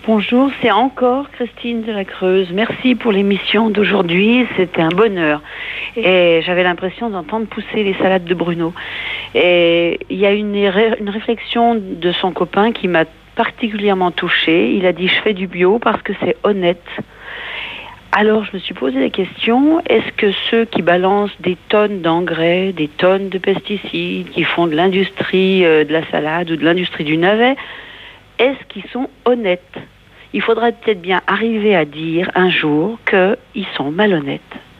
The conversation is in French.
Bonjour, c'est encore Christine de la Creuse. Merci pour l'émission d'aujourd'hui, c'était un bonheur. Et j'avais l'impression d'entendre pousser les salades de Bruno. Et il y a une réflexion de son copain qui m'a particulièrement touchée. Il a dit « je fais du bio parce que c'est honnête ». Alors je me suis posé la question, est-ce que ceux qui balancent des tonnes d'engrais, des tonnes de pesticides, qui font de l'industrie de la salade ou de l'industrie du navet, est-ce qu'ils sont honnêtes ? Il faudrait peut-être bien arriver à dire un jour qu'ils sont malhonnêtes.